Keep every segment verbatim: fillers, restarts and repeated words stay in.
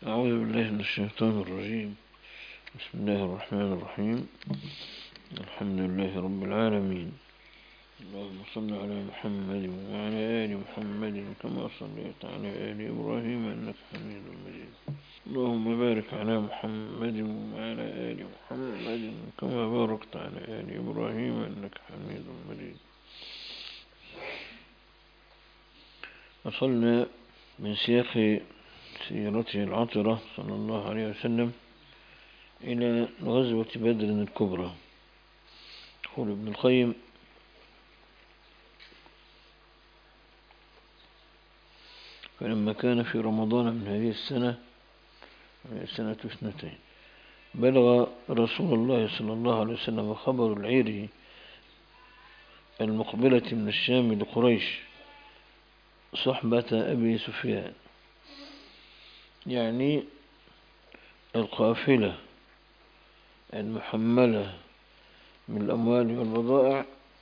أعوذ بالله من الشيطان الرجيم. بسم الله الرحمن الرحيم. الحمد لله رب العالمين. اللهم صل على محمد وعلى آل محمد كما صليت على آل إبراهيم إنك حميد مجيد. اللهم بارك على محمد وعلى آل محمد كما باركت على آل إبراهيم إنك حميد مجيد. وصلنا من سياق سيرته العطرة صلى الله عليه وسلم إلى غزوة بدر الكبرى. يقول ابن القيم: فلما كان في رمضان من هذه السنة سنة اثنتين بلغ رسول الله صلى الله عليه وسلم خبر العير المقبلة من الشام لقريش صحبة أبي سفيان، يعني القافلة المحملة من الأموال والبضائع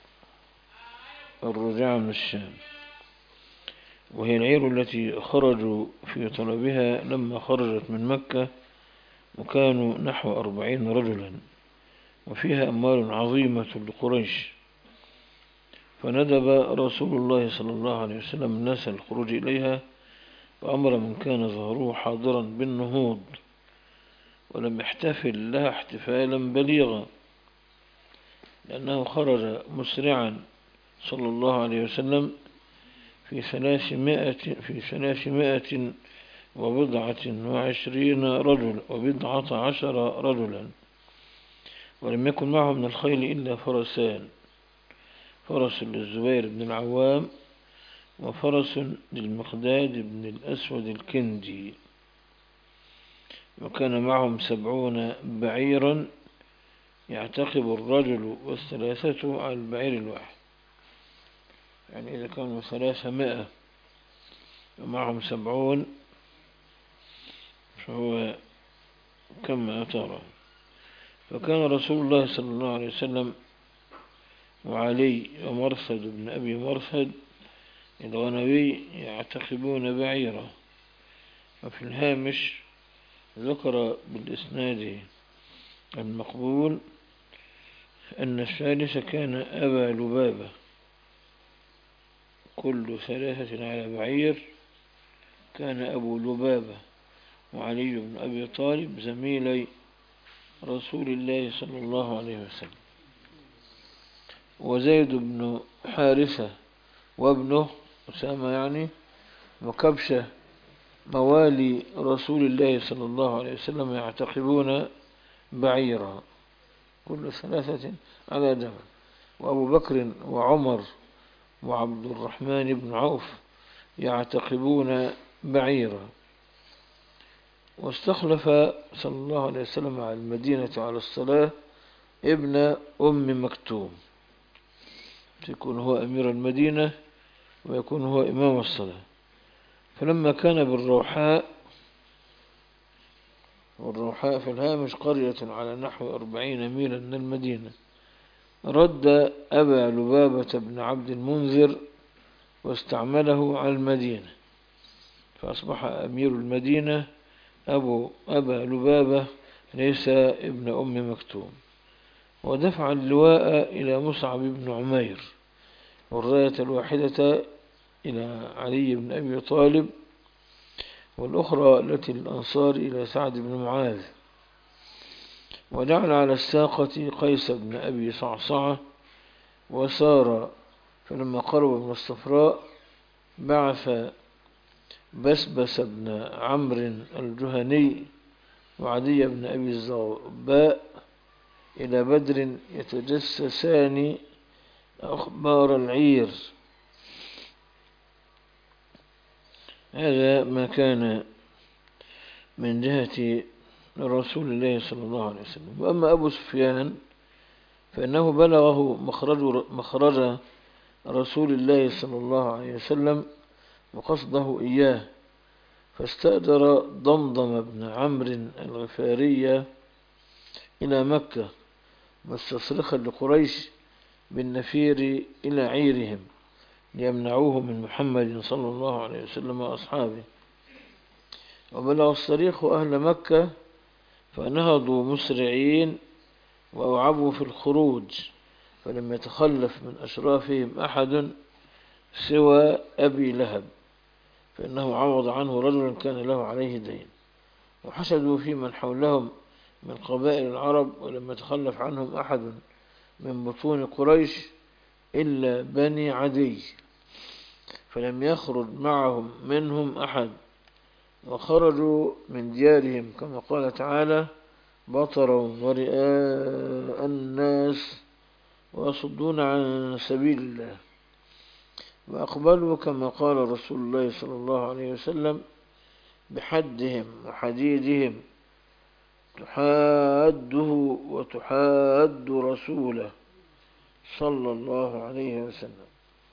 الرجعة من الشام، وهي العير التي خرجوا في طلبها لما خرجت من مكة، وكانوا نحو أربعين رجلا، وفيها أموال عظيمة لقريش. فندب رسول الله صلى الله عليه وسلم الناس للخروج إليها، وأمر من كان ظهره حاضرا بالنهوض، ولم يحتفل لها احتفالا بليغا، لأنه خرج مسرعا صلى الله عليه وسلم في ثلاثمائة في ثلاثمائة وبضعة وعشرين رجل وبضعة عشر رجلا، ولم يكن معه من الخيل إلا فرسان، فرس للزبير بن العوام وفرس للمقداد بن الأسود الكندي، وكان معهم سبعون بعيرا يعتقب الرجل والثلاثة على البعير الواحد. يعني إذا كانوا ثلاثمائة ومعهم سبعون فهو كما ترى. فكان رسول الله صلى الله عليه وسلم وعلي ومرثد بن أبي مرثد الغنوي يعتقبون بعيرا. وفي الهامش ذكر بالإسناد المقبول أن الثالث كان أبا لبابة، كل ثلاثة على بعير كان أبو لبابة وعلي بن أبي طالب زميلي رسول الله صلى الله عليه وسلم، وزيد بن حارثة وابنه أسامة يعني وكبشة موالي رسول الله صلى الله عليه وسلم يعتقبون بعيرا، كل ثلاثة على جمل. وأبو بكر وعمر وعبد الرحمن بن عوف يعتقبون بعيرا. واستخلف صلى الله عليه وسلم على المدينة على الصلاة ابن أم مكتوم، يكون هو أمير المدينة ويكون هو إمام الصلاة. فلما كان بالروحاء، والروحاء في الهامش قرية على نحو أربعين ميلا من المدينة، رد أبا لبابة بن عبد المنذر واستعمله على المدينة، فأصبح أمير المدينة أبو أبا لبابة ليس ابن أم مكتوم. ودفع اللواء إلى مصعب بن عمير، والراية الواحدة إلى علي بن أبي طالب، والأخرى التي للأنصار إلى سعد بن معاذ. وجعل على الساقة قيس بن أبي صعصعة وسار. فلما قرب من الصفراء بعث بسبس بن عمرو الجهني وعدي بن أبي الزغباء إلى بدر يتجسسان أخبار العير. هذا ما كان من جهة رسول الله صلى الله عليه وسلم. وأما أبو سفيان فإنه بلغه مخرج, مخرج رسول الله صلى الله عليه وسلم وقصده إياه، فاستأجر ضمضم بن عمرو الغفاري إلى مكة مستصرخا لقريش بالنفير إلى عيرهم ليمنعوه من محمد صلى الله عليه وسلم وأصحابه. وبلغ الصريخ أهل مكة فنهضوا مسرعين وأوعبوا في الخروج، فلم يتخلف من أشرافهم أحد سوى أبي لهب، فإنه عوض عنه رجلا كان له عليه دين. وحسدوا في من حولهم من قبائل العرب، ولم يتخلف عنهم أحد من بطون قريش إلا بني عدي، فلم يخرج معهم منهم أحد، وخرجوا من ديارهم كما قال تعالى: بطرا ورئاء الناس ويصدون عن سبيل الله. وأقبلوا كما قال رسول الله صلى الله عليه وسلم: بحدهم وحديدهم تحاده وتحاد رسوله صلى الله عليه وسلم.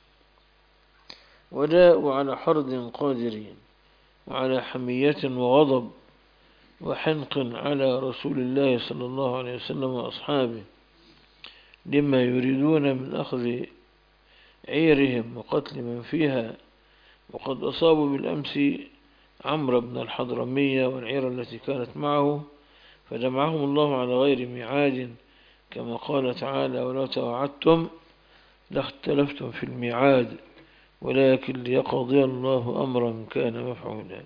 وجاءوا على حرد قادرين، وعلى حمية وغضب وحنق على رسول الله صلى الله عليه وسلم وأصحابه، لما يريدون من أخذ عيرهم وقتل من فيها. وقد أصابوا بالأمس عمرو بن الحضرمية والعير التي كانت معه، فجمعهم الله على غير ميعاد، كما قال تعالى: ولو توعدتم لاختلفتم في الميعاد ولكن ليقضي الله أمرا كان مفعولا.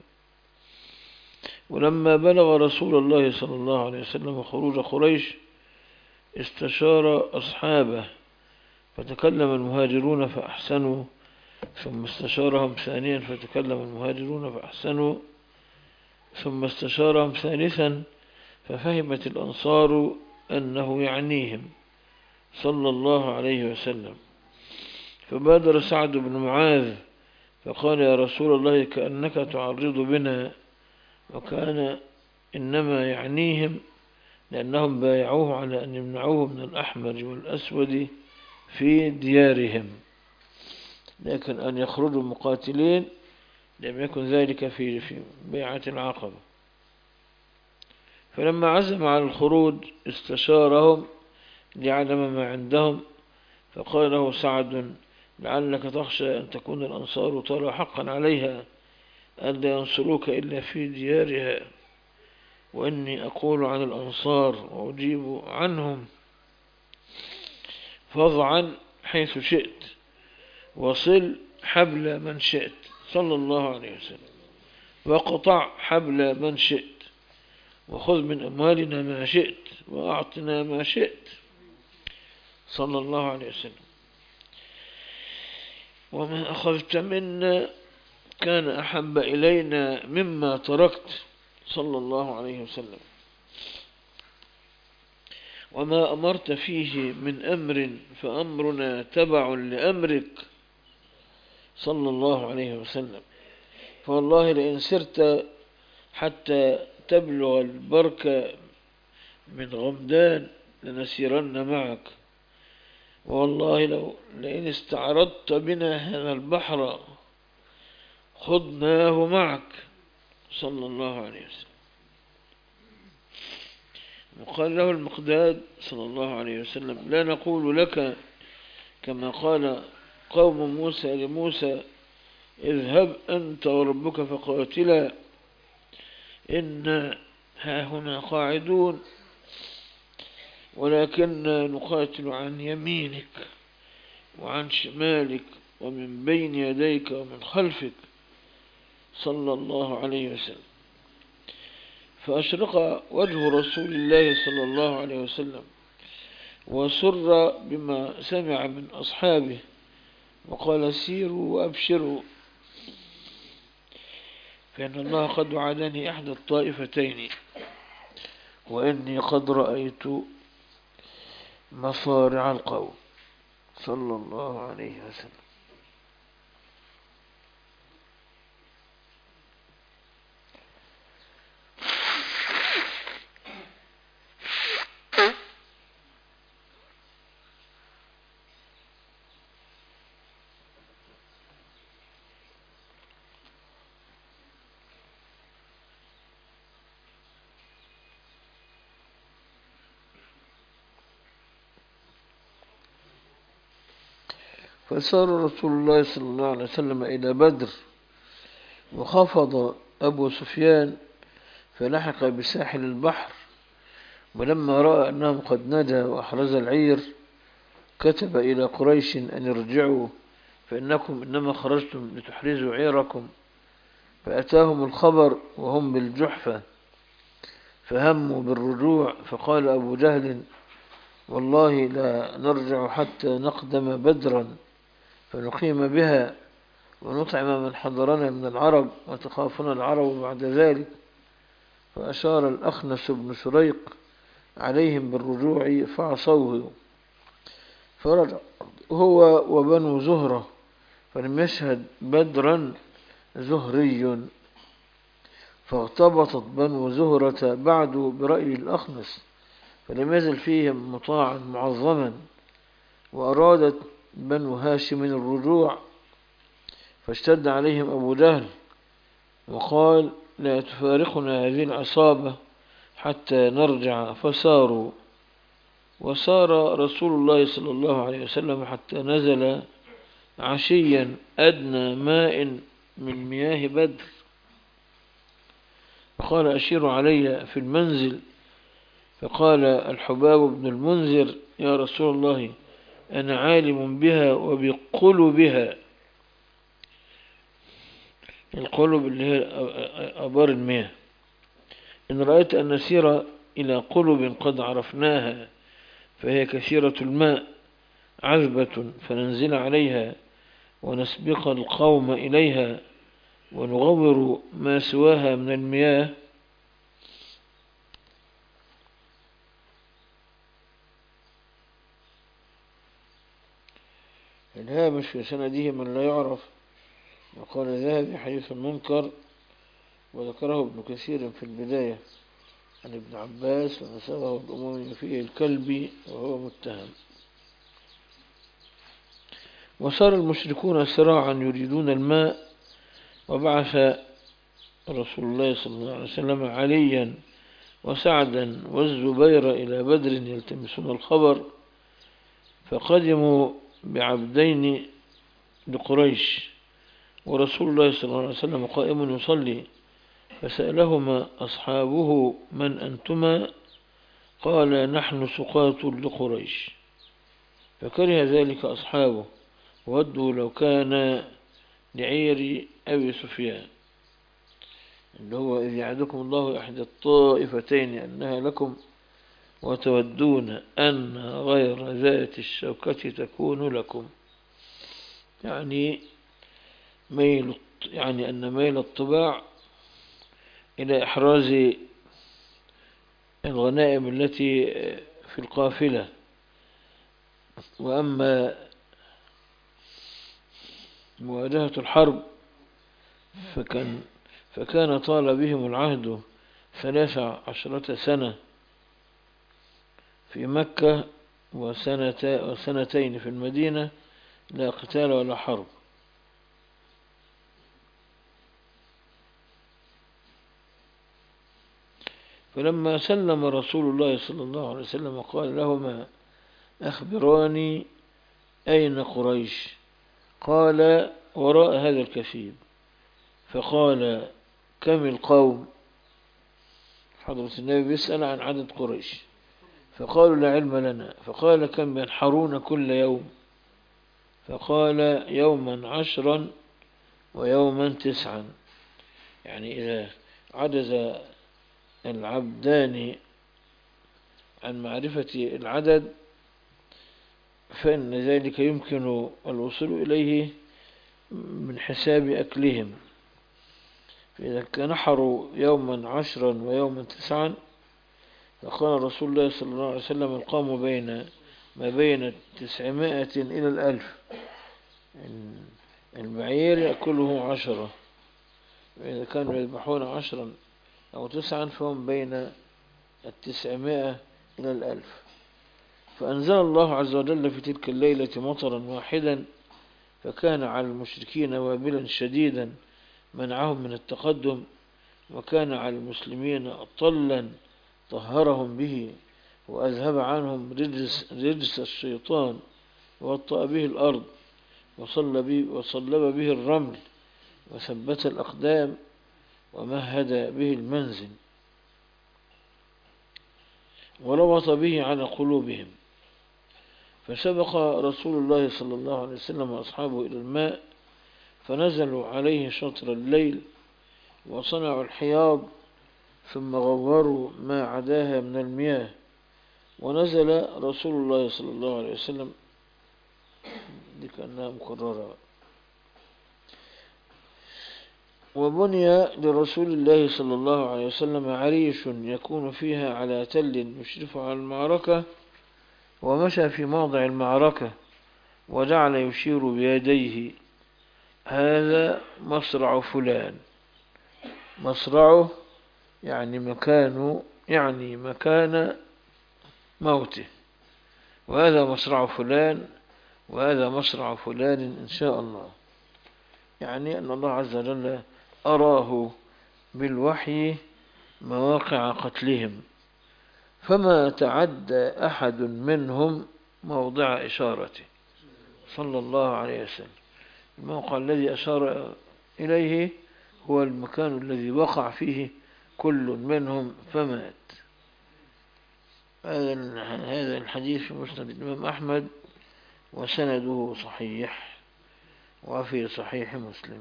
ولما بلغ رسول الله صلى الله عليه وسلم خروج قريش استشار أصحابه، فتكلم المهاجرون فأحسنوا، ثم استشارهم ثانيا فتكلم المهاجرون فأحسنوا، ثم استشارهم ثالثا ففهمت الأنصار أنه يعنيهم صلى الله عليه وسلم، فبادر سعد بن معاذ فقال: يا رسول الله، كأنك تعرض بنا. وكان إنما يعنيهم لأنهم بايعوه على أن يمنعوه من الأحمر والأسود في ديارهم، لكن أن يخرجوا مقاتلين لم يكن ذلك في في بيعة العقبة. فلما عزم على الخروج استشارهم ليعلم ما عندهم، فقال له سعد: لعلك تخشى أن تكون الأنصار ترى حقا عليها أن لا ينصروك إلا في ديارها، وإني أقول عن الأنصار وأجيب عنهم، فاضعا حيث شئت وصل حبل من شئت صلى الله عليه وسلم، وقطع حبل من شئت، وخذ من أموالنا ما شئت وأعطنا ما شئت صلى الله عليه وسلم، وما أخذت منا كان أحب إلينا مما تركت صلى الله عليه وسلم، وما أمرت فيه من أمر فأمرنا تبع لأمرك صلى الله عليه وسلم، فوالله لئن سرت حتى تبلغ البركة من غمدان لنسيرن معك، والله لو لئن استعرضت بنا هذا البحر خضناه معك صلى الله عليه وسلم. وقال له المقداد صلى الله عليه وسلم: لا نقول لك كما قال قوم موسى لموسى: اذهب أنت وربك فقاتلا إنا هاهنا قاعدون، ولكن نقاتل عن يمينك وعن شمالك ومن بين يديك ومن خلفك صلى الله عليه وسلم. فأشرق وجه رسول الله صلى الله عليه وسلم، وسر بما سمع من أصحابه، وقال: سيروا وأبشروا، فإن الله قد وعدني إحدى الطائفتين، وإني قد رأيت مصارع القوم صلى الله عليه وسلم. فسار رسول الله صلى الله عليه وسلم إلى بدر، وخفض أبو سفيان فلحق بساحل البحر، ولما رأى أنهم قد ندى وأحرز العير كتب إلى قريش أن ارجعوا فإنكم إنما خرجتم لتحرزوا عيركم. فأتاهم الخبر وهم بالجحفة فهموا بالرجوع. فقال أبو جهل والله لا نرجع حتى نقدم بدرا فنقيم بها ونطعم من حضرنا من العرب وتخافنا العرب بعد ذلك. فأشار الأخنس بن شريق عليهم بالرجوع فعصوه، فرجع هو وبنو زهرة، فلم يشهد بدرا زهري، فاغتبطت بنو زهرة بعد برأي الأخنس فلم يزل فيهم مطاعا معظما. وأرادت بنو هاشم الرجوع فاشتد عليهم أبو جهل وقال لا تفارقنا هذه العصابة حتى نرجع. فساروا، وسار رسول الله صلى الله عليه وسلم حتى نزل عشيا أدنى ماء من مياه بدر، فقال أشير علي في المنزل. فقال الحباب بن المنذر يا رسول الله أنا عالم بها وبقلبها، القلب اللي هي أبار المياه، إن رأيت أن نسير إلى قلب قد عرفناها فهي كثيرة الماء عذبة فننزل عليها ونسبق القوم إليها ونغور ما سواها من المياه. الهامش في سنده من لا يعرف، وقال ذهبي حديث منكر، وذكره ابن كثير في البداية عن ابن عباس ونسبه الأمم فيه الكلبي وهو متهم. وصار المشركون سراعا يريدون الماء، وبعث رسول الله صلى الله عليه وسلم عليا وسعدا والزبير إلى بدر يلتمسون الخبر، فقدموا بعبدين لقريش ورسول الله صلى الله عليه وسلم قائم يصلي، فسألهما أصحابه من أنتما؟ قال نحن سقاة لقريش. فكره ذلك أصحابه ودوا لو كان لعير أبي سفيان، اللي هو إذ يعدكم الله إحدى الطائفتين أنها لكم وتودون أن غير ذات الشوكة تكون لكم، يعني ميل يعني أن ميل الطباع إلى إحراز الغنائم التي في القافلة. وأما مواجهة الحرب فكان, فكان طال بهم العهد ثلاث عشرة سنة في مكة وسنة وسنتين في المدينة، لا قتال ولا حرب. فلما سلم رسول الله صلى الله عليه وسلم قال لهما أخبراني أين قريش؟ قال وراء هذا الكثيب. فقال كم القوم؟ حضرة النبي بيسأل عن عدد قريش، فقالوا لا علم لنا. فقال كم ينحرون كل يوم؟ فقال يوما عشرا ويوما تسعا، يعني إذا عجز العبدان عن معرفة العدد فإن ذلك يمكن الوصول إليه من حساب أكلهم. فإذا كان نحروا يوما عشرا ويوما تسعا فقال رسول الله صلى الله عليه وسلم القام بين ما بين تسعمائة إلى الألف، البعير يأكله عشرة، وإذا كانوا يذبحون عشرا أو تسعا فهم بين التسعمائة إلى الألف. فأنزل الله عز وجل في تلك الليلة مطرا واحدا فكان على المشركين وابلا شديدا منعهم من التقدم، وكان على المسلمين طلا طهرهم به وأذهب عنهم رجس, رجس الشيطان ووطأ به الأرض وصلب به, وصلب به الرمل وثبت الأقدام ومهد به المنزل وربط به على قلوبهم، فسبق رسول الله صلى الله عليه وسلم وأصحابه إلى الماء فنزلوا عليه شطر الليل وصنعوا الحياض ثم غوروا ما عداها من المياه، ونزل رسول الله صلى الله عليه وسلم، دي كأنها مكررة، وبني لرسول الله صلى الله عليه وسلم عريش يكون فيها على تل يشرف على المعركة، ومشى في موضع المعركة وجعل يشير بيديه: هذا مصرع فلان. مصرعه يعني مكانه، يعني مكان موته، وهذا مصرع فلان وهذا مصرع فلان إن شاء الله، يعني أن الله عز وجل أراه بالوحي مواقع قتلهم، فما تعدى أحد منهم موضع إشارته صلى الله عليه وسلم. الموقع الذي أشار إليه هو المكان الذي وقع فيه كل منهم فمات. هذا الحديث في مسند الإمام أحمد وسنده صحيح، وفي صحيح مسلم.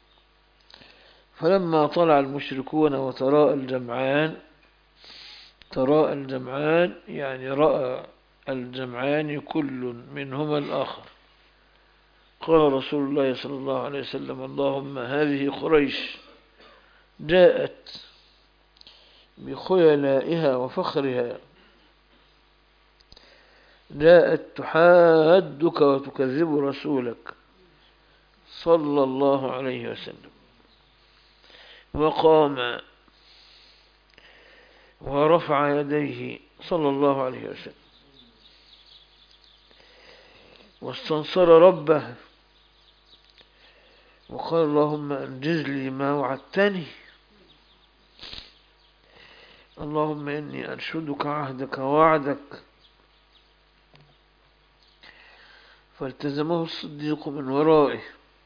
فلما طلع المشركون وتراءى الجمعان، تراءى الجمعان يعني رأى الجمعان كل منهما الآخر، قال رسول الله صلى الله عليه وسلم: اللهم هذه قريش جاءت بخيلائها وفخرها، جاءت تحادك وتكذب رسولك صلى الله عليه وسلم. وقام ورفع يديه صلى الله عليه وسلم واستنصر ربه وقال: اللهم أنجز لي ما وعدتني، اللهم إني أنشدك عهدك ووعدك. فالتزمه الصديق من ورائه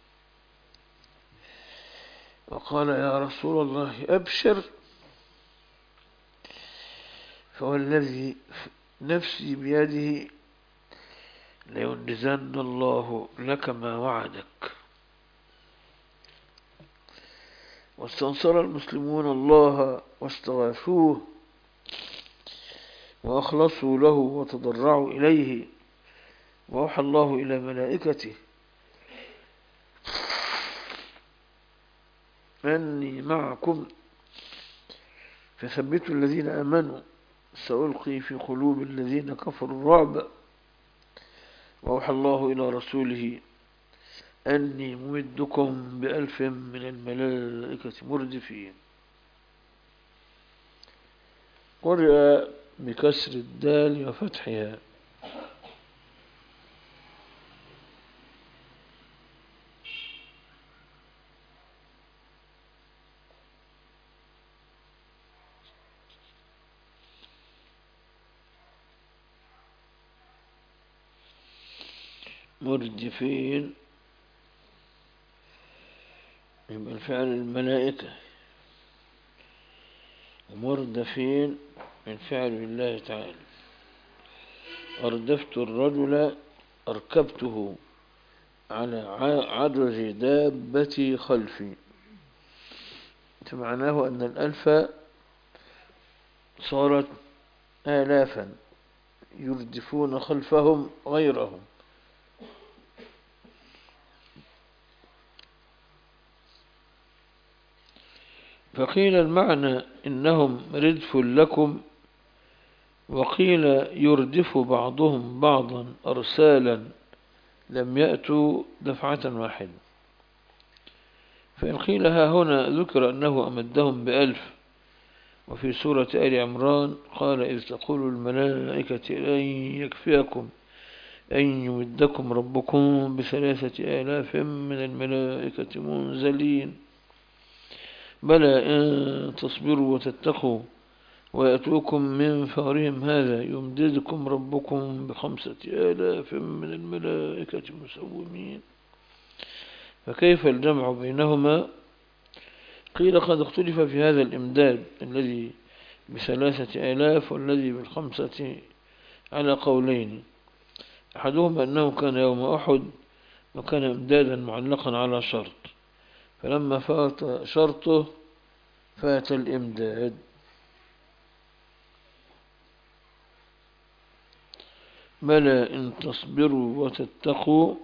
وقال: يا رسول الله أبشر، فوالذي نفسي بيده لينجزن الله لك ما وعدك. واستنصر المسلمون الله واستغاثوه وأخلصوا له وتضرعوا إليه، وأوحى الله إلى ملائكته أني معكم فثبتوا الذين آمنوا سألقي في قلوب الذين كفروا الرعب. وأوحى الله إلى رسوله أني ممدكم بألف من الملائكة مردفين. قرئ بكسر الدال وفتحها. مردفين يبقى الفعل الملائكة، ومردفين من فعل الله تعالى. أردفت الرجل أركبته على عدرج دابتي خلفي، فمعناه أن الألف صارت آلافا يردفون خلفهم غيرهم. فقيل المعنى إنهم ردف لكم، وقيل يردف بعضهم بعضا أرسالا لم يأتوا دفعة واحدة. فإن قيل ها هنا ذكر أنه أمدهم بألف، وفي سورة آل عمران قال: إذ تقول الملائكة لن يكفيكم أن يمدكم ربكم بثلاثة آلاف من الملائكة منزلين، بلى إن تصبروا وتتقوا ويأتوكم من فورهم هذا يمددكم ربكم بخمسة آلاف من الملائكة مسومين. فكيف الجمع بينهما قيل قد اختلف في هذا الإمداد الذي بثلاثة آلاف والذي بالخمسة على قولين. أحدهما أنه كان يوم أحد وكان إمدادا معلقا على شرط، فلما فات شرطه فات الإمداد. بلى إن تصبروا وتتقوا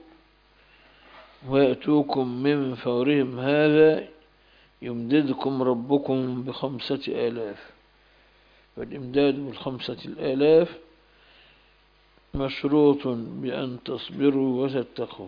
ويأتوكم من فورهم هذا يمددكم ربكم بخمسة آلاف. والإمداد بالخمسة الآلاف مشروط بأن تصبروا وتتقوا.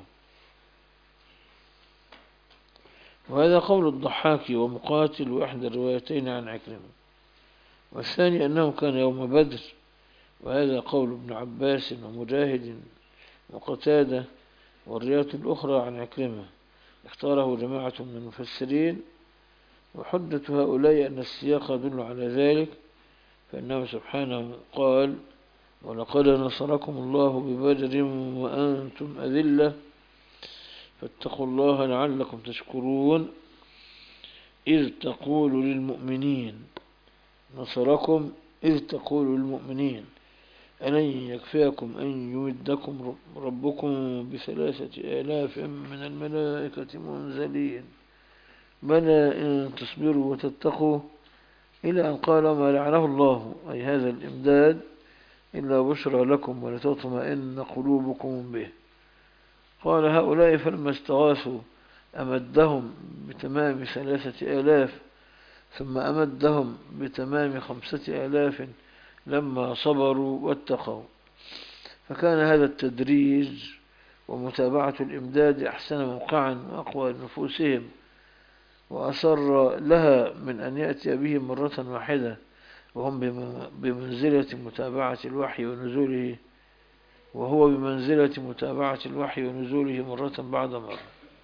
وهذا قول الضحاك ومقاتل وإحدى الروايتين عن عكرمة. والثاني أنه كان يوم بدر، وهذا قول ابن عباس ومجاهد وقتادة والرواية الأخرى عن عكرمة، اختاره جماعة من المفسرين. وحجة هؤلاء أن السياق يدل على ذلك، فإنه سبحانه قال: ولقد نصركم الله ببدر وأنتم أذلة فاتقوا الله لعلكم تشكرون إذ تقول للمؤمنين نصركم إذ تقول للمؤمنين ألن يكفيكم أن يمدكم ربكم بثلاثة آلاف من الملائكة منزلين بلى إن تصبروا وتتقوا، إلى أن قال ما لعنه الله، أي هذا الإمداد إلا بشرى لكم ولتطمئن قلوبكم به. قال هؤلاء فلما استغاثوا أمدهم بتمام ثلاثة آلاف، ثم أمدهم بتمام خمسة آلاف لما صبروا واتقوا. فكان هذا التدريج ومتابعة الإمداد أحسن موقعا وأقوى نفوسهم وأسر لها من أن يأتي به مرة واحدة، وهم بمنزلة متابعة الوحي ونزوله وهو بمنزلة متابعة الوحي ونزوله مرة بعد مرة.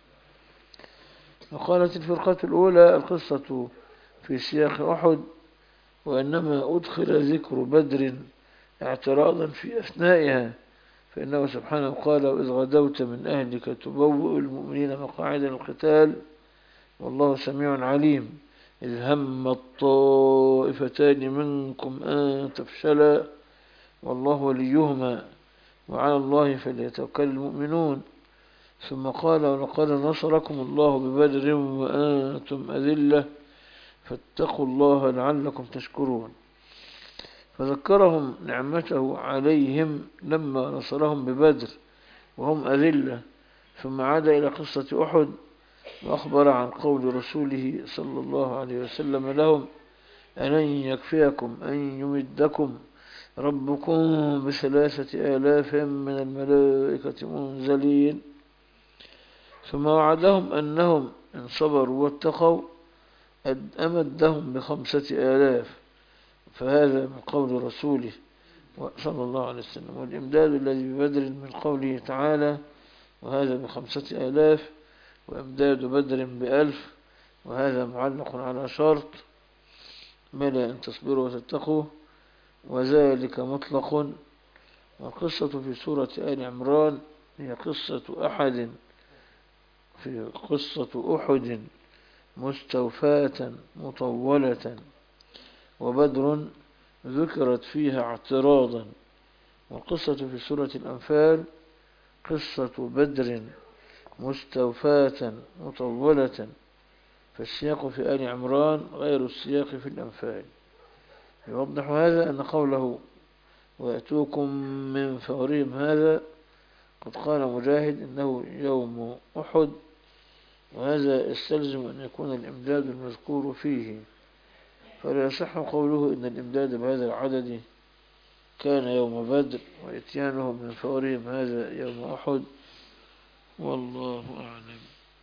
وقالت الفرقة الأولى القصة في سياق أحد، وإنما أدخل ذكر بدر اعتراضا في أثنائها، فإنه سبحانه قال: وإذ غدوت من أهلك تبوئ المؤمنين مقاعد القتال والله سميع عليم إذ هم الطائفتان منكم أن تفشلا والله وليهما وعلى الله فليتوكل المؤمنون. ثم قال: ولقد نصركم الله ببدر وأنتم أذلة فاتقوا الله لعلكم تشكرون. فذكرهم نعمته عليهم لما نصرهم ببدر وهم أذلة، ثم عاد إلى قصة أحد وأخبر عن قول رسوله صلى الله عليه وسلم لهم: ألن يكفيكم أن يمدكم ربكم بثلاثة آلاف من الملائكة منزلين. ثم وعدهم أنهم إن صبروا واتقوا أمدهم بخمسة آلاف، فهذا من قول رسوله صلى الله عليه وسلم. والإمداد الذي ببدر من قوله تعالى: وهذا بخمسة آلاف، وإمداد بدر بألف، وهذا معلق على شرط بلى إن تصبروا وتتقوا، وذلك مطلق. والقصة في سورة آل عمران هي قصة أحد في قصة أحد مستوفاة مطولة، وبدر ذكرت فيها اعتراضا. والقصة في سورة الأنفال قصة بدر مستوفاة مطولة، فالسياق في آل عمران غير السياق في الأنفال. يوضح هذا أن قوله ويأتوكم من فورهم هذا قد قال مجاهد إنه يوم أحد، وهذا يستلزم أن يكون الإمداد المذكور فيه، فلا يصح قوله إن الإمداد بهذا العدد كان يوم بدر وإتيانهم من فورهم هذا يوم أحد، والله أعلم.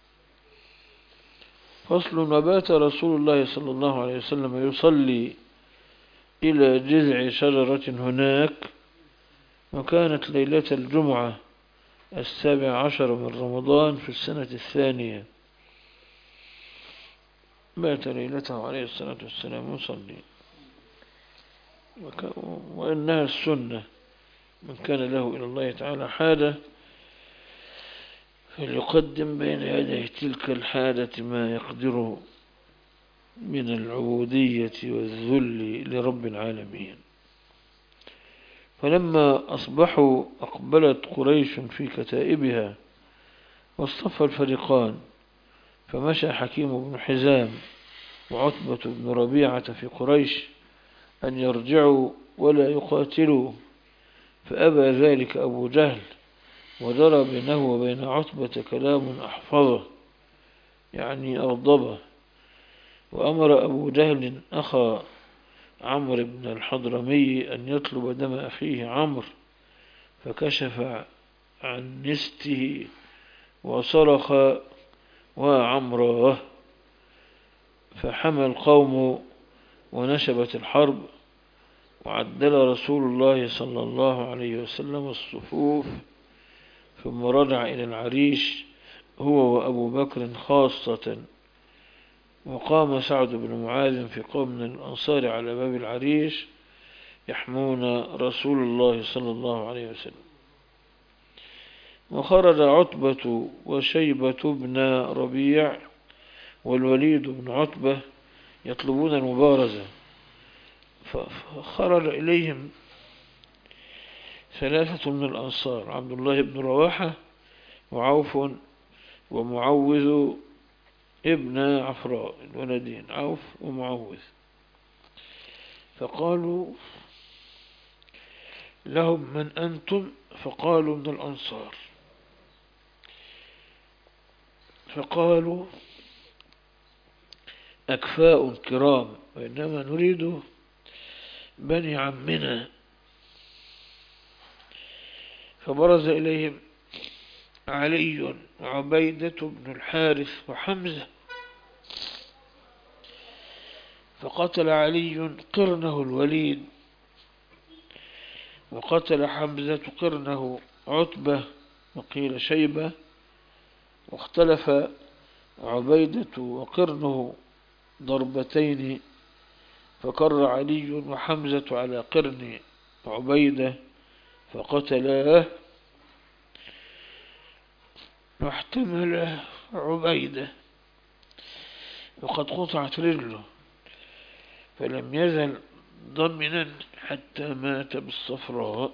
فصل: وبات رسول الله صلى الله عليه وسلم يصلي إلى جذع شجرة هناك، وكانت ليلة الجمعة السابع عشر من رمضان في السنة الثانية. بات ليلته عليه الصلاة والسلام يصلي، وإنها السنة، من كان له إلى الله تعالى حاجة فليقدم بين يديه تلك الحاجة ما يقدره. من العبودية والذل لرب العالمين. فلما أصبحوا أقبلت قريش في كتائبها واصطفى الفريقان، فمشى حكيم بن حزام وعتبة بن ربيعة في قريش أن يرجعوا ولا يقاتلوا، فأبى ذلك أبو جهل، وجرى بينه وبين عتبة كلام أحفظه يعني أغضبه، وأمر أبو جهل أخا عمرو بن الحضرمي أن يطلب دم أخيه عمرو، فكشف عن نسته وصرخ وعمراه، فحمى القوم ونشبت الحرب، وعدل رسول الله صلى الله عليه وسلم الصفوف، ثم رجع إلى العريش هو وأبو بكر خاصة، وقام سعد بن معاذ في قوم من الأنصار على باب العريش يحمون رسول الله صلى الله عليه وسلم. وخرج عتبة وشيبة بن ربيع والوليد بن عتبة يطلبون المبارزة، فخرج إليهم ثلاثة من الأنصار: عبد الله بن رواحة وعوف ومعوذ ابن عفراء، الولدين عوف ومعوذ. فقالوا لهم: من أنتم؟ فقالوا: من الأنصار. فقالوا: أكفاء كرام، وإنما نريد بني عمنا. فبرز إليهم علي وعبيدة بن الحارث وحمزة، فقتل علي قرنه الوليد، وقتل حمزة قرنه عتبة وقيل شيبة، واختلف عبيدة وقرنه ضربتين، فكر علي وحمزة على قرن عبيدة فقتلاه، واحتمل عبيدة وقد قطعت رجله، فلم يزل ضمنا حتى مات بالصفراء.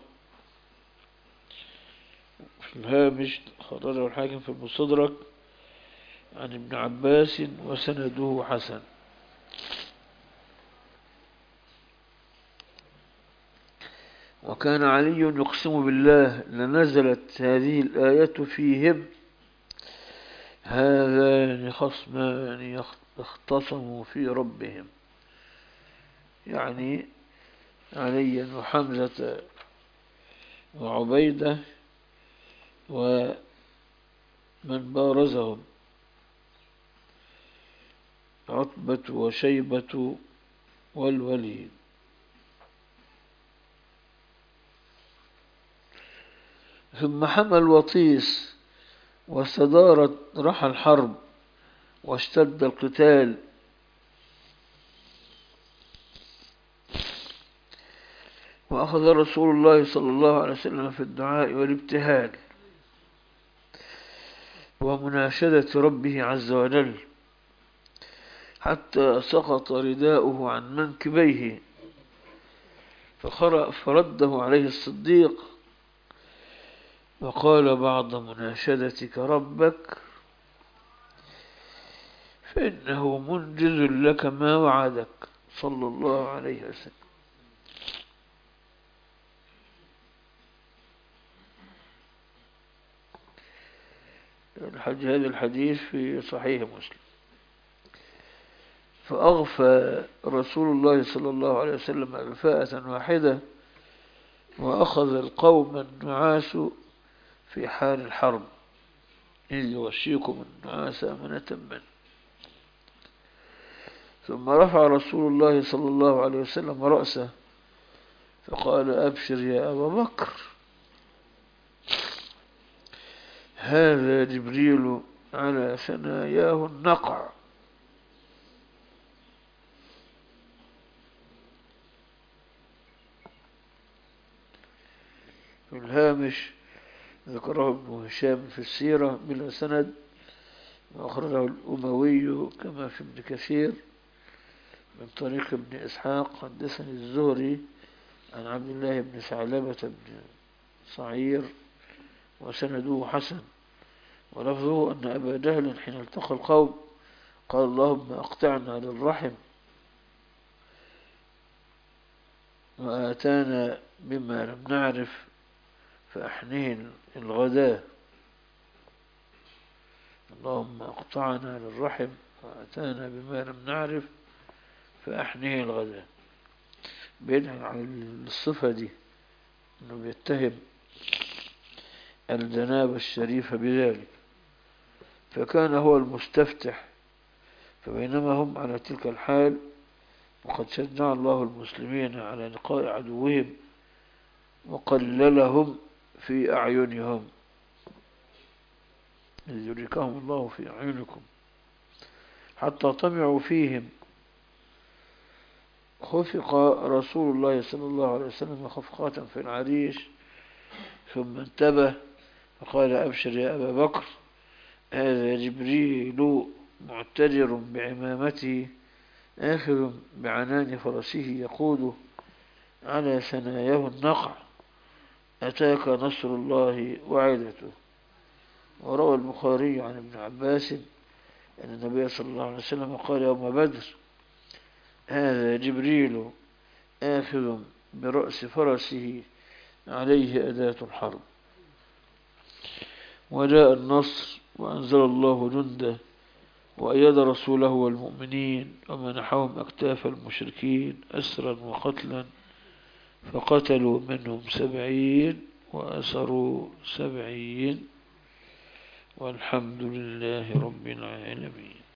في الهامش خرجه الحاكم في المستدرك عن ابن عباس وسنده حسن. وكان علي يقسم بالله لنزلت هذه الآية فيهم: هذان خصمان اختصموا في ربهم، يعني عليا وحمزة وعبيدة ومن بارزهم عتبة وشيبة والوليد. ثم حمى الوطيس واستدارت رحى الحرب واشتد القتال، وأخذ رسول الله صلى الله عليه وسلم في الدعاء والابتهال ومناشدة ربه عز وجل، حتى سقط رداؤه عن منكبيه، فرده عليه الصديق وقال بعد مناشدتك ربك: فإنه منجز لك ما وعدك، صلى الله عليه وسلم. هذا الحديث في صحيح مسلم. فأغفى رسول الله صلى الله عليه وسلم أغفاءة واحدة، وأخذ القوم النعاس في حال الحرب، إذ يغشيكم النعاس أمنة منه. ثم رفع رسول الله صلى الله عليه وسلم رأسه فقال: أبشر يا أبا بكر، هذا جبريل على ثناياه النقع. في الهامش ذكره ابن هشام في السيرة بلا سند، وأخرجه الأموي كما في ابن كثير من طريق ابن إسحاق حدثني الزهري عن عبد الله بن ثعلبة بن صعير وسنده حسن، ولفظه أن أبا جهل حين التقى القوم قال اللهم أقطعنا للرحم وآتانا بما لم نعرف فأحنه الغداء. اللهم أقطعنا للرحم وآتانا بما لم نعرف فأحنه الغداء، بيدعي على الصفة دي أنه بيتهم الجنابة الشريفة بذلك، فكان هو المستفتح. فبينما هم على تلك الحال وقد شجع الله المسلمين على لقاء عدوهم وقللهم في أعينهم، إذ يريكهم الله في أعينكم حتى طمعوا فيهم، خفق رسول الله صلى الله عليه وسلم خفقة في العريش ثم انتبه فقال أبشر يا أبا بكر، هذا جبريل معتجر بعمامته آخذ بعنان فرسه يقود على ثناياه النقع، أتاك نصر الله وعدته. وروى البخاري عن ابن عباس أن النبي صلى الله عليه وسلم قال يوم بدر هذا جبريل آخذ برأس فرسه عليه أداة الحرب. وجاء النصر وأنزل الله جنده وأيد رسوله والمؤمنين ومنحهم أكتاف المشركين أسرا وقتلا، فقتلوا منهم سبعين وأسروا سبعين، والحمد لله رب العالمين.